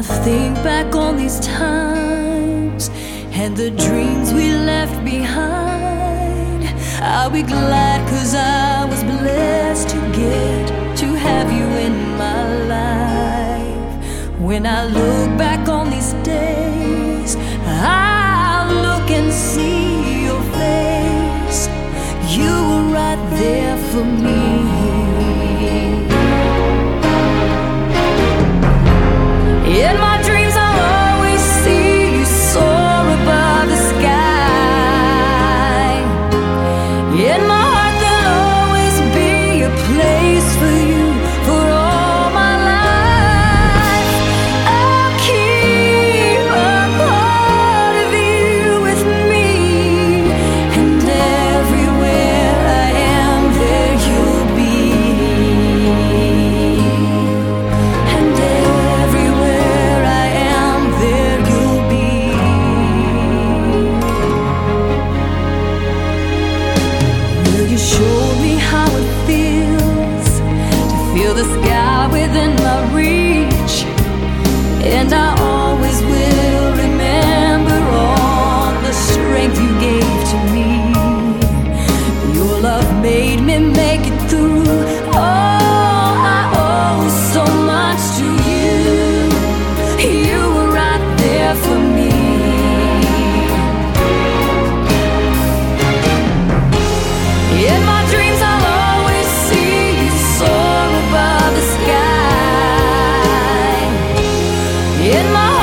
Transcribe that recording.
I think back on these times and the dreams we left behind, I'll be glad 'cause I was blessed to get to have you in my life. When I look back on these days, I'll look and see your face. You were right there for me. In my dreams I'll always see you soar above the sky. In my heart there'll always be a place for you for all my life. I'll keep a part of you with me, and everywhere I am there you'll be. And everywhere I am there you'll be. Will you show me how it feels to feel the sky within my reach? And I always will remember all the strength you gave to me. Your love made me make it through. Oh, I owe so much to you. You were right there for me. In my dreams I'll always see you soar above the sky. In my